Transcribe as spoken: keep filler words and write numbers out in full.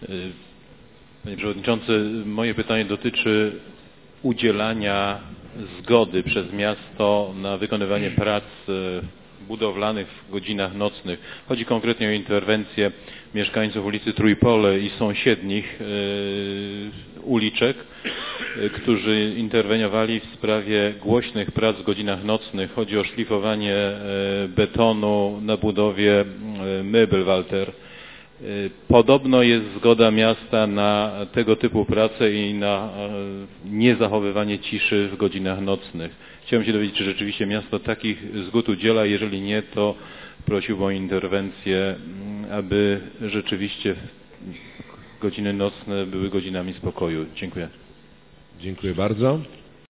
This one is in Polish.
Panie Przewodniczący, moje pytanie dotyczy udzielania zgody przez miasto na wykonywanie prac budowlanych w godzinach nocnych. Chodzi konkretnie o interwencję mieszkańców ulicy Trójpole i sąsiednich uliczek, którzy interweniowali w sprawie głośnych prac w godzinach nocnych. Chodzi o szlifowanie betonu na budowie Möbelwalter. Podobno jest zgoda miasta na tego typu pracę i na niezachowywanie ciszy w godzinach nocnych. Chciałem się dowiedzieć, czy rzeczywiście miasto takich zgód udziela. Jeżeli nie, to prosiłbym o interwencję, aby rzeczywiście godziny nocne były godzinami spokoju. Dziękuję. Dziękuję bardzo.